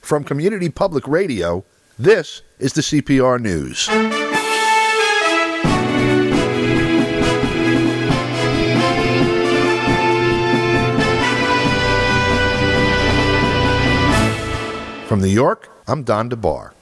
From Community Public Radio, this is the CPR News. From New York, I'm Don DeBar.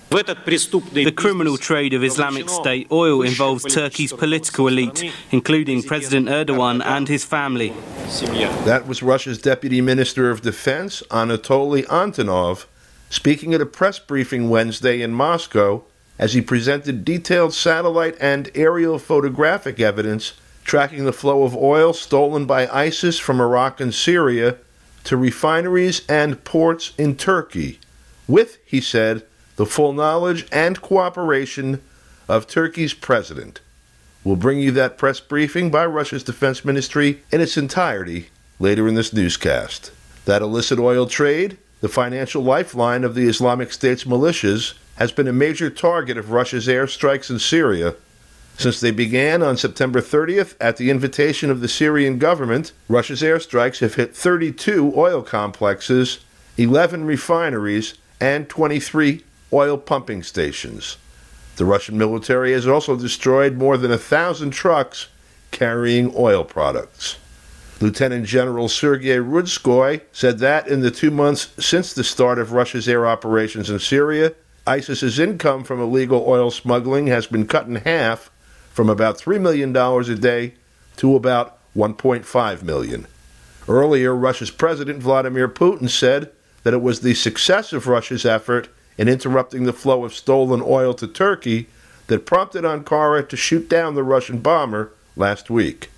The criminal trade of Islamic State oil involves Turkey's political elite, including President Erdogan and his family. That was Russia's Deputy Minister of Defense, Anatoly Antonov, speaking at a press briefing Wednesday in Moscow as he presented detailed satellite and aerial photographic evidence tracking the flow of oil stolen by ISIS from Iraq and Syria to refineries and ports in Turkey, with, he said, the full knowledge and cooperation of Turkey's president. We'll bring you that press briefing by Russia's defense ministry in its entirety later in this newscast. That illicit oil trade, the financial lifeline of the Islamic State's militias, has been a major target of Russia's airstrikes in Syria. Since they began on September 30th at the invitation of the Syrian government, Russia's airstrikes have hit 32 oil complexes, 11 refineries, and 23 oil pumping stations. The Russian military has also destroyed more than 1,000 trucks carrying oil products. Lieutenant General Sergei Rudskoy said that in the 2 months since the start of Russia's air operations in Syria, ISIS's income from illegal oil smuggling has been cut in half from about $3 million a day to about $1.5 million. Earlier, Russia's President Vladimir Putin said that it was the success of Russia's effort in interrupting the flow of stolen oil to Turkey that prompted Ankara to shoot down the Russian bomber last week.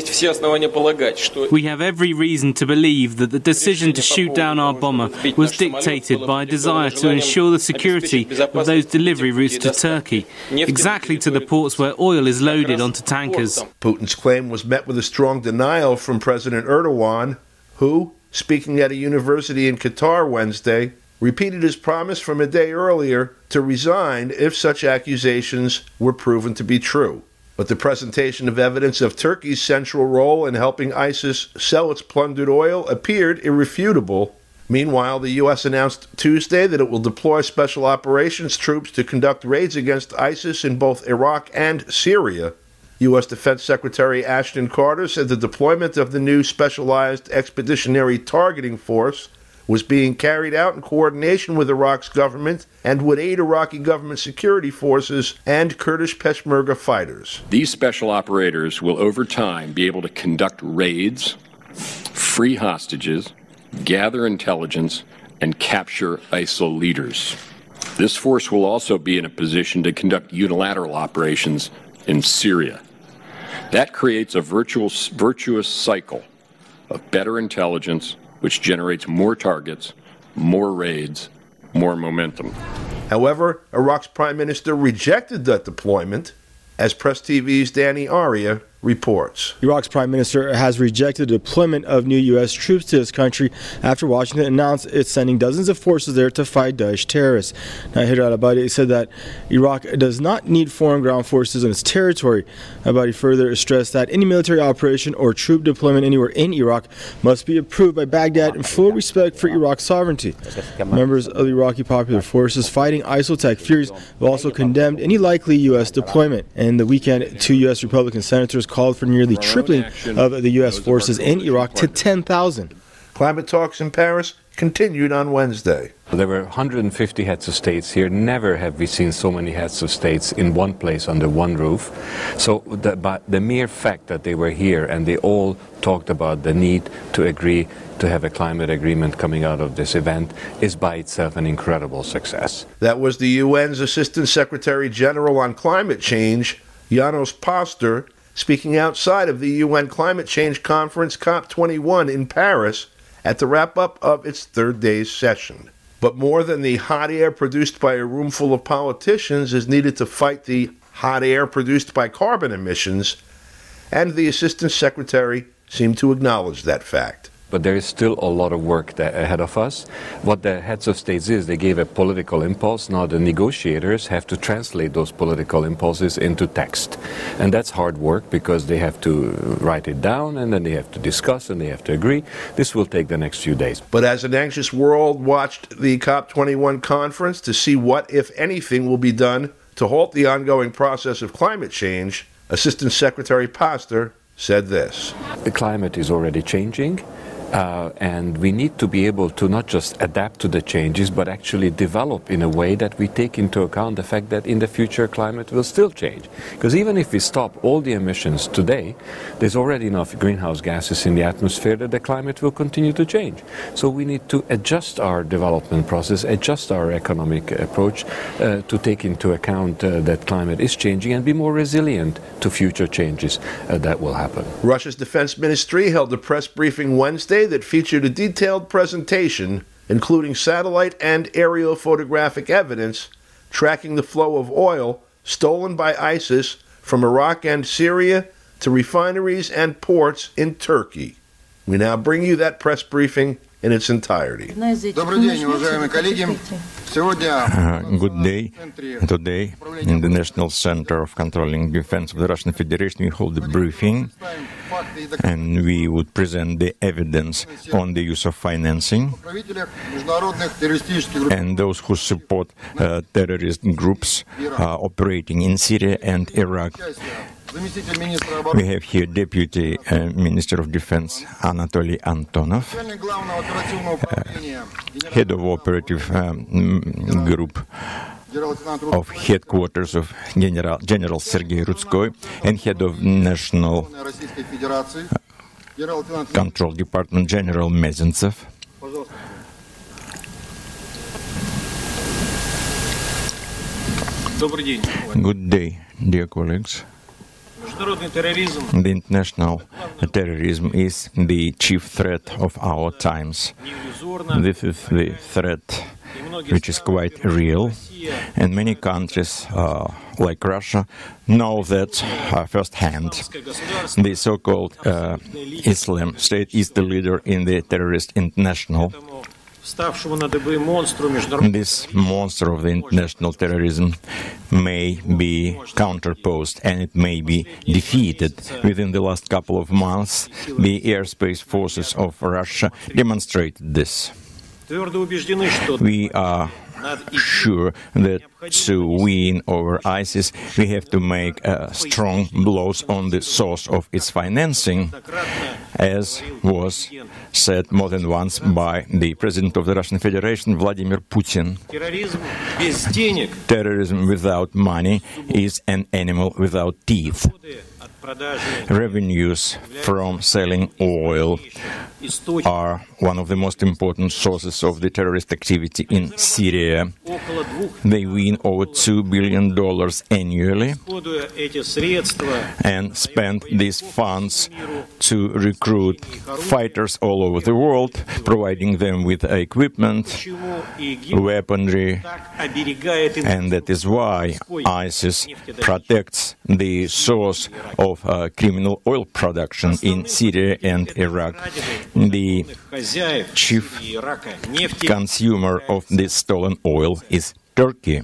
We have every reason to believe that the decision to shoot down our bomber was dictated by a desire to ensure the security of those delivery routes to Turkey, exactly to the ports where oil is loaded onto tankers. Putin's claim was met with a strong denial from President Erdogan, who, speaking at a university in Qatar Wednesday, repeated his promise from a day earlier to resign if such accusations were proven to be true. But the presentation of evidence of Turkey's central role in helping ISIS sell its plundered oil appeared irrefutable. Meanwhile, the U.S. announced Tuesday that it will deploy special operations troops to conduct raids against ISIS in both Iraq and Syria. U.S. Defense Secretary Ashton Carter said the deployment of the new Specialized Expeditionary Targeting Force was being carried out in coordination with Iraq's government and would aid Iraqi government security forces and Kurdish Peshmerga fighters. These special operators will over time be able to conduct raids, free hostages, gather intelligence, and capture ISIL leaders. This force will also be in a position to conduct unilateral operations in Syria. That creates a virtuous cycle of better intelligence, which generates more targets, more raids, more momentum. However, Iraq's prime minister rejected that deployment, as Press TV's Danny Aria reports. Iraq's prime minister has rejected the deployment of new U.S. troops to his country after Washington announced it's sending dozens of forces there to fight Daesh terrorists. Nahir al-Abadi said that Iraq does not need foreign ground forces on its territory. Abadi further stressed that any military operation or troop deployment anywhere in Iraq must be approved by Baghdad in full respect for Iraq's sovereignty. Members of the Iraqi Popular Forces fighting ISIL-Tech Furies have also condemned any likely U.S. deployment. In the weekend, 2 U.S. Republican senators called for nearly tripling of the U.S. forces in Iraq to 10,000. Climate talks in Paris continued on Wednesday. There were 150 heads of states here. Never have we seen so many heads of states in one place under one roof. So the mere fact that they were here and they all talked about the need to agree to have a climate agreement coming out of this event is by itself an incredible success. That was the UN's Assistant Secretary General on Climate Change, Janos Pastor, speaking outside of the UN Climate Change Conference COP21 in Paris at the wrap-up of its third day's session. But more than the hot air produced by a room full of politicians is needed to fight the hot air produced by carbon emissions, and the Assistant Secretary seemed to acknowledge that fact. but there is still a lot of work ahead of us. What the heads of states they gave a political impulse. Now the negotiators have to translate those political impulses into text. And that's hard work because they have to write it down and then they have to discuss and they have to agree. This will take the next few days. But as an anxious world watched the COP21 conference to see what, if anything, will be done to halt the ongoing process of climate change, Assistant Secretary Pastor said this. The climate is already changing. And we need to be able to not just adapt to the changes, but actually develop in a way that we take into account the fact that in the future climate will still change. Because even if we stop all the emissions today, there's already enough greenhouse gases in the atmosphere that the climate will continue to change. So we need to adjust our development process, adjust our economic approach to take into account that climate is changing and be more resilient to future changes that will happen. Russia's defense ministry held a press briefing Wednesday that featured a detailed presentation, including satellite and aerial photographic evidence tracking the flow of oil stolen by ISIS from Iraq and Syria to refineries and ports in Turkey. We now bring you that press briefing in its entirety. Good day. Today, in the National Center of Controlling Defense of the Russian Federation, we hold a briefing, and we would present the evidence on the use of financing and those who support terrorist groups operating in Syria and Iraq. We have here Deputy Minister of Defense Anatoly Antonov, Head of Operative Group of Headquarters of General Sergei Rudskoy, and Head of National Control Department General Mezentsev. Good day, dear colleagues. The international terrorism is the chief threat of our times. This is the threat which is quite real, and many countries like Russia know that firsthand. The so-called Islam State is the leader in the terrorist international. This monster of the international terrorism may be counterposed and it may be defeated. Within the last couple of months, the airspace forces of Russia demonstrated this. We are sure that to win over ISIS, we have to make strong blows on the source of its financing, as was said more than once by the President of the Russian Federation, Vladimir Putin. Terrorism without money is an animal without teeth. Revenues from selling oil are one of the most important sources of the terrorist activity in Syria. They win over $2 billion annually and spend these funds to recruit fighters all over the world, providing them with equipment, weaponry, and that is why ISIS protects the source of criminal oil production in Syria and Iraq. The chief consumer of this stolen oil is Turkey.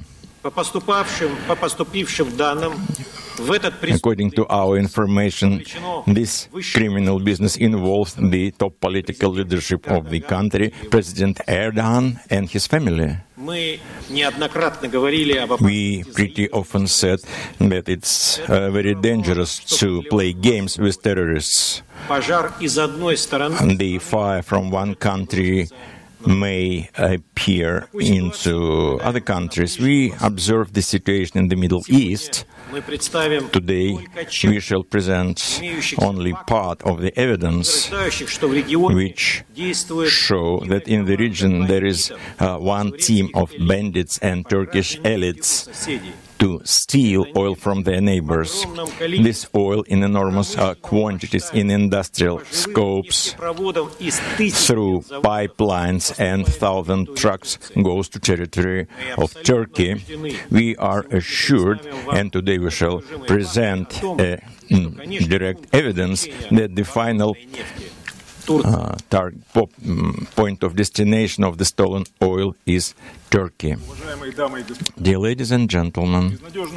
According to our information, this criminal business involves the top political leadership of the country, President Erdogan and his family. We pretty often said that it's very dangerous to play games with terrorists. The fire from one country may appear into other countries. We observe the situation in the Middle East. Today, we shall present only part of the evidence which show that in the region there is one team of bandits and Turkish elites to steal oil from their neighbors. This oil in enormous quantities in industrial scopes through pipelines and 1,000 trucks goes to territory of Turkey. We are assured, and today we shall present direct evidence that the final point of destination of the stolen oil is Turkey. Dear ladies and gentlemen,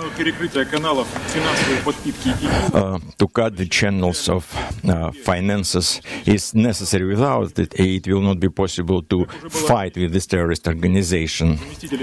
to cut the channels of finances is necessary. Without it, it will not be possible to fight with this terrorist organization.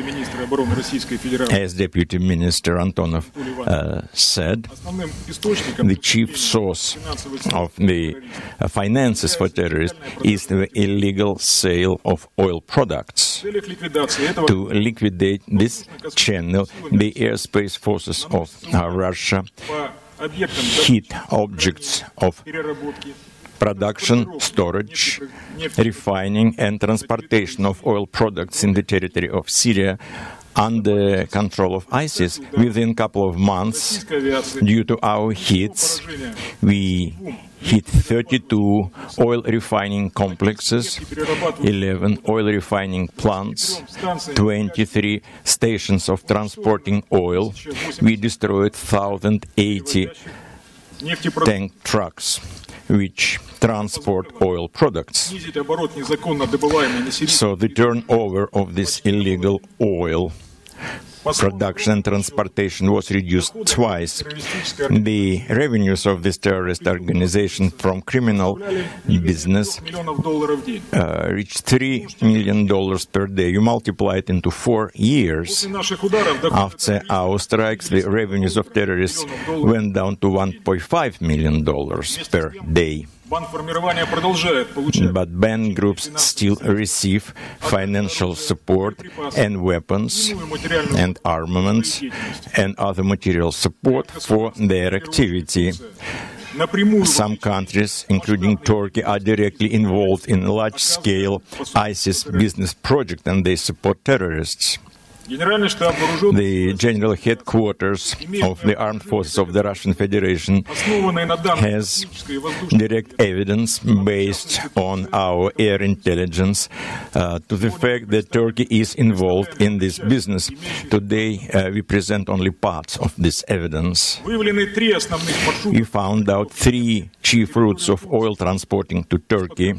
As Deputy Minister Antonov said, the chief source of the finances for terrorists is the illegal sale of oil products. To liquidate this channel, the airspace forces of Russia hit objects of production, storage, refining and transportation of oil products in the territory of Syria under control of ISIS. Within a couple of months, due to our hits, we hit 32 oil refining complexes, 11 oil refining plants, 23 stations of transporting oil. We destroyed 1,080 tank trucks which transport oil products. So the turnover of this illegal oil production and transportation was reduced twice. The revenues of this terrorist organization from criminal business reached $3 million per day. You multiply it into 4 years. After our strikes, the revenues of terrorists went down to $1.5 million per day. But band groups still receive financial support and weapons and armaments and other material support for their activity. Some countries, including Turkey, are directly involved in a large-scale ISIS business project and they support terrorists. The General Headquarters of the Armed Forces of the Russian Federation has direct evidence based on our air intelligence to the fact that Turkey is involved in this business. Today, we present only parts of this evidence. We found out 3 chief routes of oil transporting to Turkey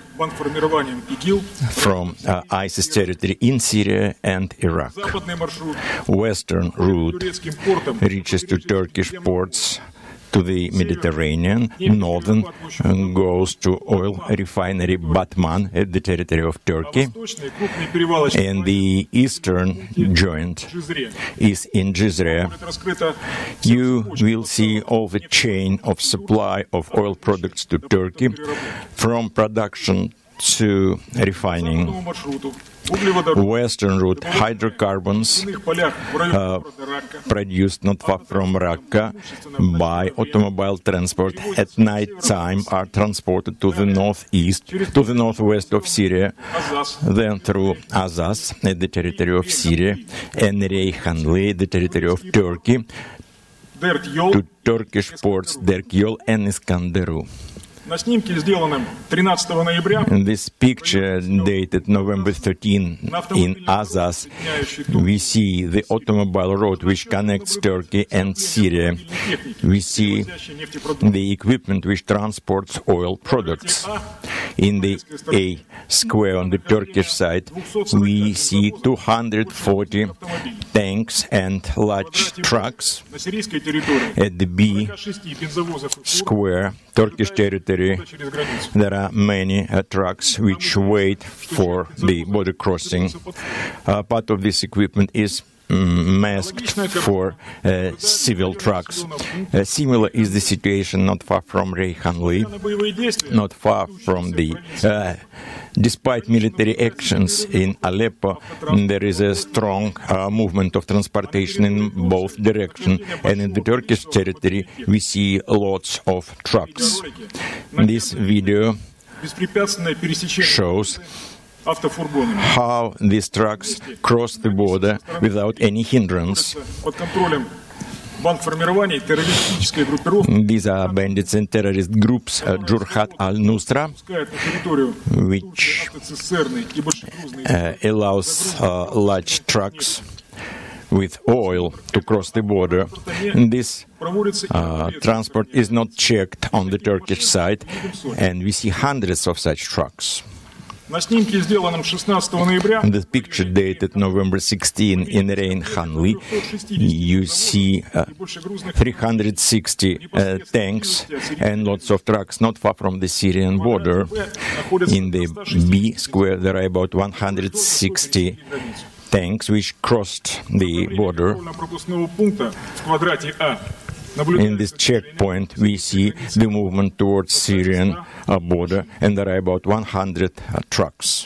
from ISIS territory in Syria and Iraq. Western route reaches to Turkish ports to the Mediterranean. Northern goes to oil refinery Batman at the territory of Turkey. And the eastern joint is in Jizre. You will see all the chain of supply of oil products to Turkey from production to refining. Western route, hydrocarbons produced not far from Raqqa by automobile transport at night time are transported to the northwest of Syria, then through Azaz at the territory of Syria and Reyhanli, the territory of Turkey, to Turkish ports Derkyol and Iskanderun. In this picture dated November 13 in Azaz, we see the automobile road which connects Turkey and Syria. We see the equipment which transports oil products. In the A square on the Turkish side, we see 240 tanks and large trucks. At the B square, Turkish territory, there are many trucks which wait for the border crossing. Part of this equipment is masked for civil trucks. Similar is the situation not far from Reyhanli, not far from the... Despite military actions in Aleppo, there is a strong movement of transportation in both directions, and in the Turkish territory we see lots of trucks. This video shows how these trucks cross the border without any hindrance. These are bandits and terrorist groups, Jurhat al-Nusra, which allows large trucks with oil to cross the border. This transport is not checked on the Turkish side, and we see hundreds of such trucks. In the picture dated November 16 in Reyhanli, you see 360 tanks and lots of trucks not far from the Syrian border. In the B square, there are about 160 tanks which crossed the border. In this checkpoint, we see the movement towards Syrian border, and there are about 100 trucks.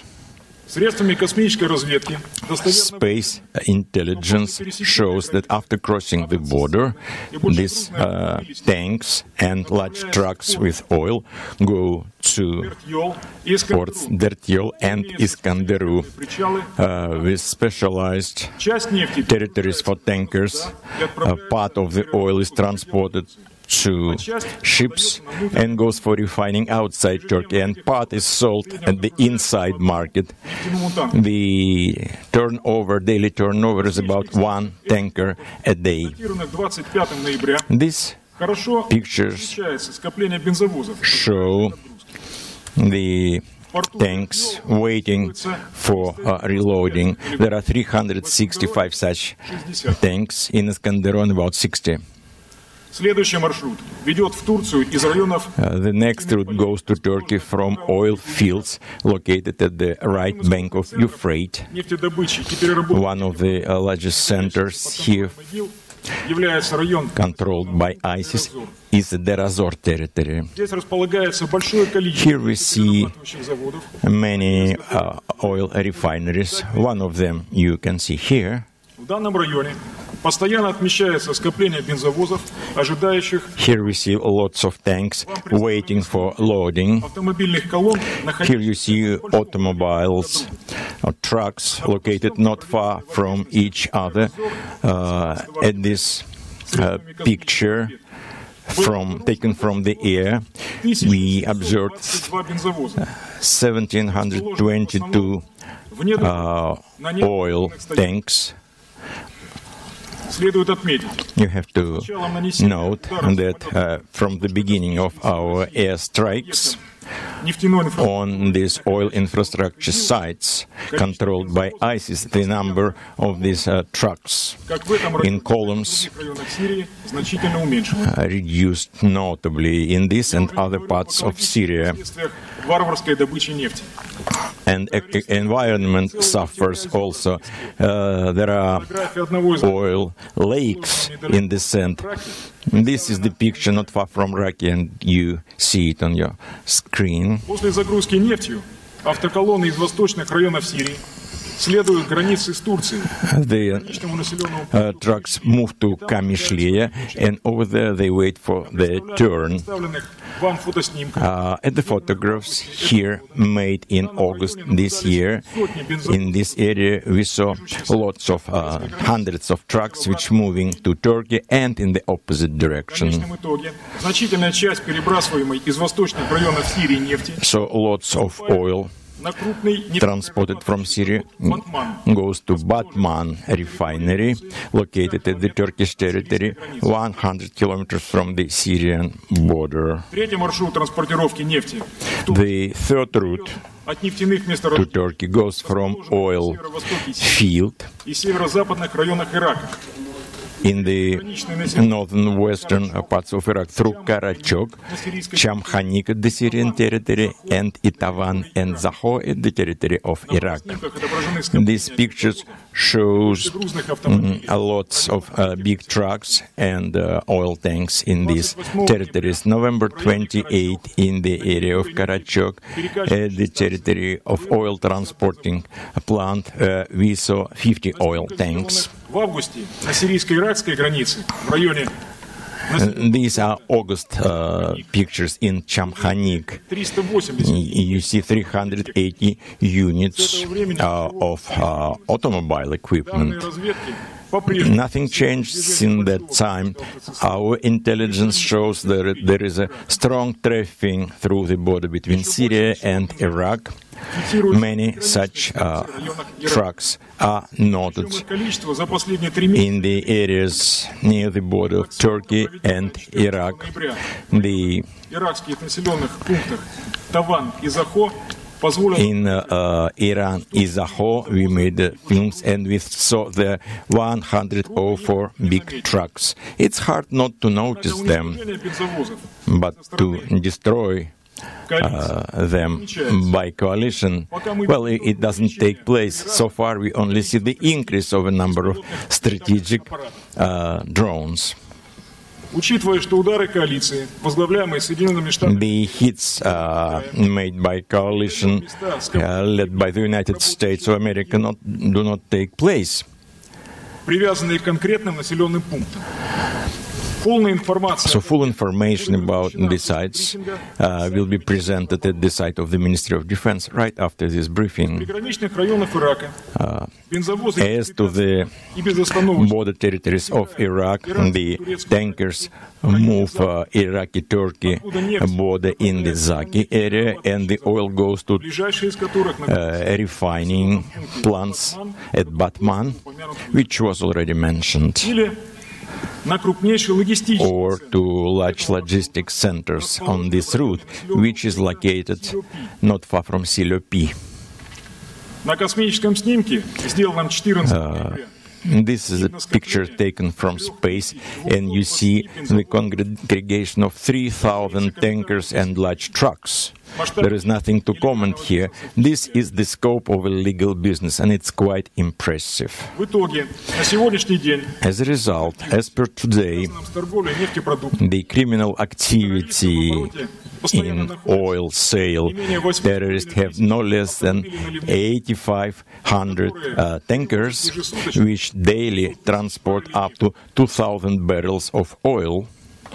Space intelligence shows that after crossing the border, these tanks and large trucks with oil go to ports Dertyol and Iskanderun with specialized territories for tankers. Part of the oil is transported to ships and goes for refining outside Turkey, and part is sold at the inside market. The daily turnover is about one tanker a day. These pictures show the tanks waiting for reloading. There are 365 such tanks in Iskanderun, about 60. The next route goes to Turkey from oil fields located at the right bank of Euphrates. One of the largest centers here, controlled by ISIS, is the Deir ez-Zor territory. Here we see many oil refineries. One of them you can see here. Here we see lots of tanks waiting for loading. Here you see automobiles or trucks located not far from each other. At this picture taken from the air, we observed 1,722 oil tanks. You have to note that from the beginning of our airstrikes on these oil infrastructure sites controlled by ISIS, the number of these trucks in columns reduced notably in this and other parts of Syria. And environment suffers also. There are oil lakes in the sand. This is the picture not far from Raqqa, and you see it on your screen. The trucks move to Kamishliya, and over there they wait for their turn. At the photographs here made in August this year, in this area we saw lots of hundreds of trucks which moving to Turkey and in the opposite direction. So lots of oil transported from Syria goes to Batman refinery, located at the Turkish territory, 100 kilometers from the Syrian border. The third route to Turkey goes from oil field in the northern western parts of Iraq through Karachok, Chamkhanik at the Syrian territory, and Itavan and Zaho at the territory of Iraq. These pictures shows lots of big trucks and oil tanks in these territories. November 28 in the area of Karachok, the territory of oil transporting plant, we saw 50 oil tanks. These are August pictures in Chamkhanik. You see 380 units of automobile equipment. Nothing changed since that time. Our intelligence shows that there is a strong trafficking through the border between Syria and Iraq. Many such trucks are noted in the areas near the border of Turkey and Iraq. In Iran, Izaho, we made films and we saw the 104 big trucks. It's hard not to notice them, but to destroy them by coalition, well, it doesn't take place. So far, we only see the increase of a number of strategic drones. The hits made by coalition led by the United States of America do not take place. So full information about the sites will be presented at the site of the Ministry of Defense right after this briefing. As to the border territories of Iraq, the tankers move Iraqi-Turkey border in the Zaki area, and the oil goes to refining plants at Batman, which was already mentioned, or to large logistics centers on this route, which is located not far from Silopi. This is a picture taken from space, and you see the congregation of 3,000 tankers and large trucks. There is nothing to comment here. This is the scope of a legal business, and it's quite impressive. As a result, as per today, the criminal activity in oil sale, terrorists have no less than 8,500 tankers, which daily transport up to 2,000 barrels of oil.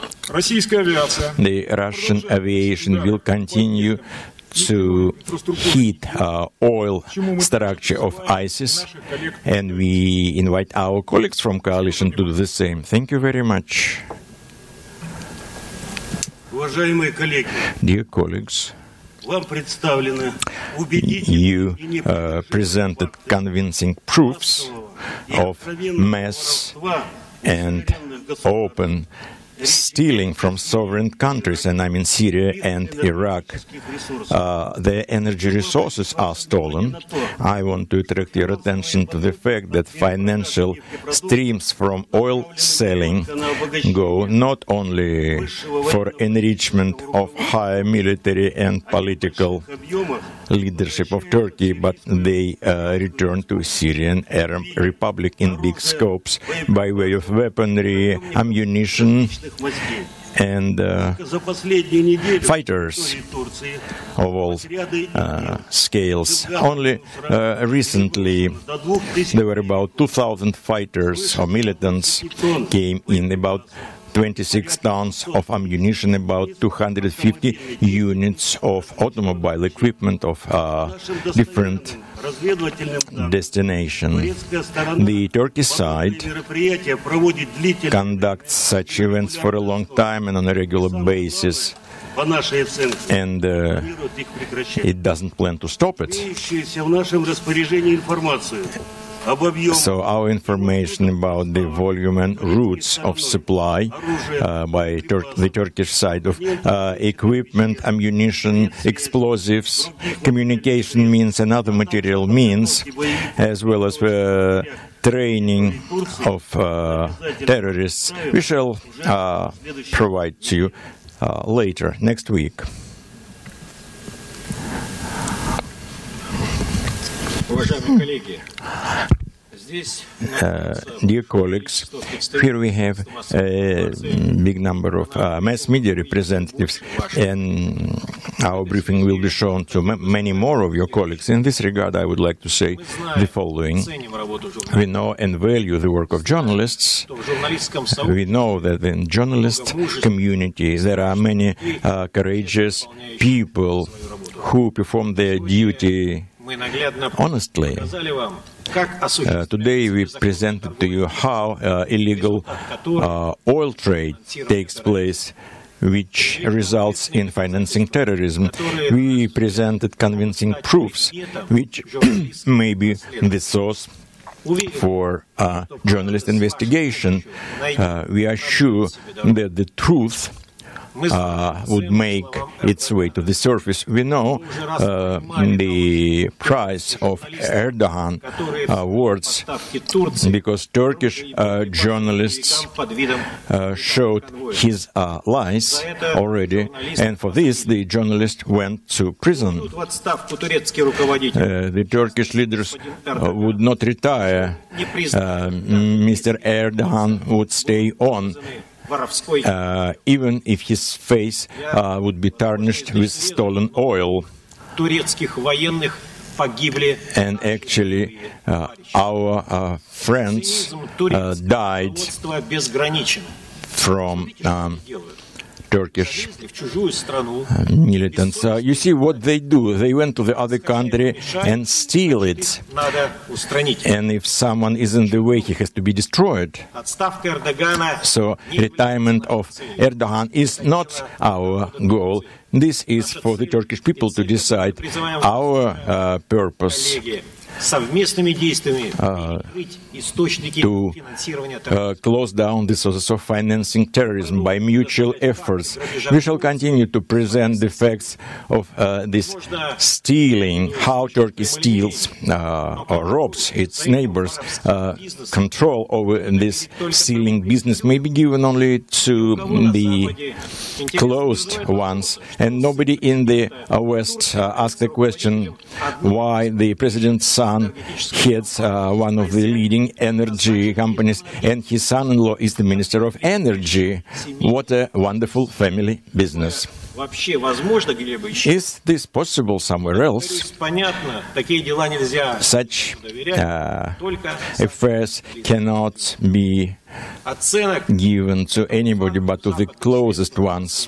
The Russian aviation will continue to hit oil structure of ISIS, and we invite our colleagues from coalition to do the same. Thank you very much. Dear colleagues, you presented convincing proofs of mass and open stealing from sovereign countries, and I mean Syria and Iraq. Their energy resources are stolen. I want to attract your attention to the fact that financial streams from oil selling go not only for enrichment of high military and political leadership of Turkey, but they return to Syrian Arab Republic in big scopes by way of weaponry, ammunition, and fighters of all scales. Only recently there were about 2,000 fighters or militants came in, about 26 tons of ammunition, about 250 units of automobile equipment of different destination. The Turkish side conducts such events for a long time and on a regular basis, and it doesn't plan to stop it. So our information about the volume and routes of supply by the Turkish side of equipment, ammunition, explosives, communication means and other material means, as well as training of terrorists, we shall provide to you later, next week. Dear colleagues, here we have a big number of mass media representatives, and our briefing will be shown to many more of your colleagues. In this regard, I would like to say the following. We know and value the work of journalists. We know that in journalist community there are many courageous people who perform their duty honestly. Today we presented to you how illegal oil trade takes place, which results in financing terrorism. We presented convincing proofs, which may be the source for journalist investigation. We are sure that the truth would make its way to the surface. We know the price of Erdogan words because Turkish journalists showed his lies already, and for this the journalist went to prison. The Turkish leaders would not retire. Mr. Erdogan would stay on. Even if his face would be tarnished with stolen oil. And actually, our friends died from Turkish militants. You see what they do. They went to the other country and steal it. And if someone is in the way, he has to be destroyed. So retirement of Erdogan is not our goal. This is for the Turkish people to decide. Our purpose to close down the sources of financing terrorism by mutual efforts. We shall continue to present the facts of this stealing, how Turkey steals or robs its neighbors. Control over this stealing business may be given only to the closed ones, and nobody in the West asked the question why the president's son heads one of the leading energy companies, and his son-in-law is the Minister of Energy. What a wonderful family business. Is this possible somewhere else? Such affairs cannot be given to anybody but to the closest ones.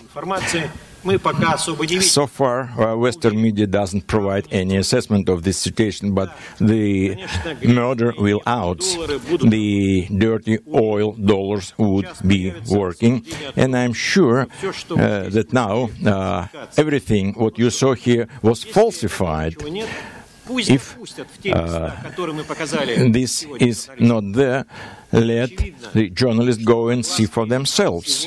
So far, Western media doesn't provide any assessment of this situation, but the murder will out. The dirty oil dollars would be working, and I'm sure that now everything what you saw here was falsified. If this is not there, let the journalists go and see for themselves.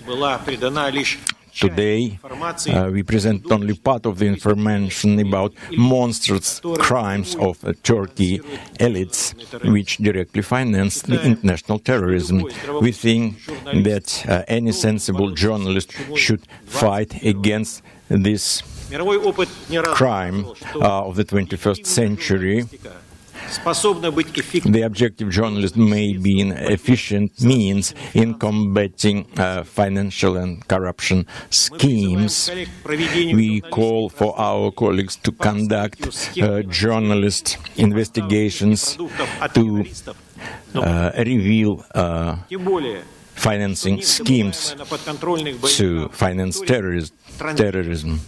Today, we present only part of the information about monstrous crimes of Turkey elites, which directly finance the international terrorism. We think that any sensible journalist should fight against this crime of the 21st century. The objective journalist may be an efficient means in combating financial and corruption schemes. We call for our colleagues to conduct journalist investigations to reveal financing schemes to finance terrorism.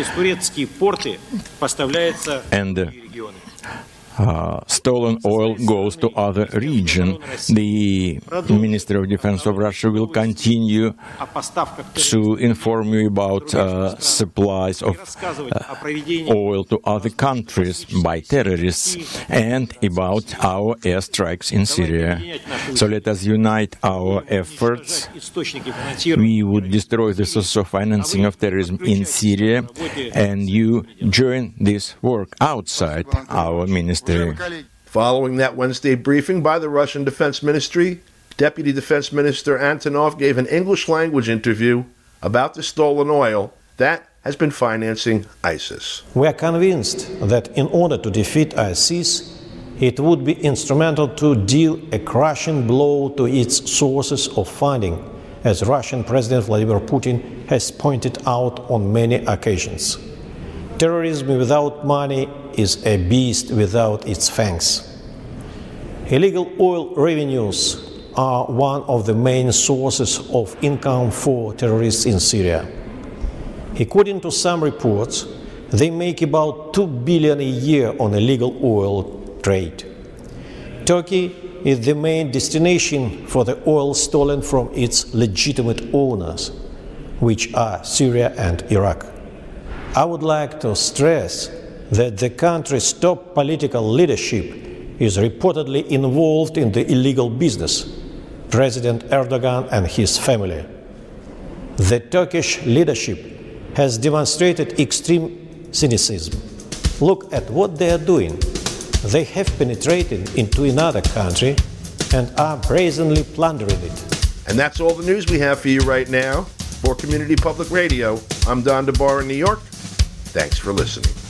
And stolen oil goes to other regions. The Ministry of Defense of Russia will continue to inform you about supplies of oil to other countries by terrorists and about our airstrikes in Syria. So let us unite our efforts. We would destroy the source of financing of terrorism in Syria, and you join this work outside our ministry. Following that Wednesday briefing by the Russian Defense Ministry, Deputy Defense Minister Antonov gave an English-language interview about the stolen oil that has been financing ISIS. We are convinced that in order to defeat ISIS, it would be instrumental to deal a crushing blow to its sources of funding, as Russian President Vladimir Putin has pointed out on many occasions. Terrorism without money is a beast without its fangs. Illegal oil revenues are one of the main sources of income for terrorists in Syria. According to some reports, they make about $2 billion a year on illegal oil trade. Turkey is the main destination for the oil stolen from its legitimate owners, which are Syria and Iraq. I would like to stress that the country's top political leadership is reportedly involved in the illegal business, President Erdogan and his family. The Turkish leadership has demonstrated extreme cynicism. Look at what they are doing. They have penetrated into another country and are brazenly plundering it. And that's all the news we have for you right now. For Community Public Radio, I'm Don DeBar in New York. Thanks for listening.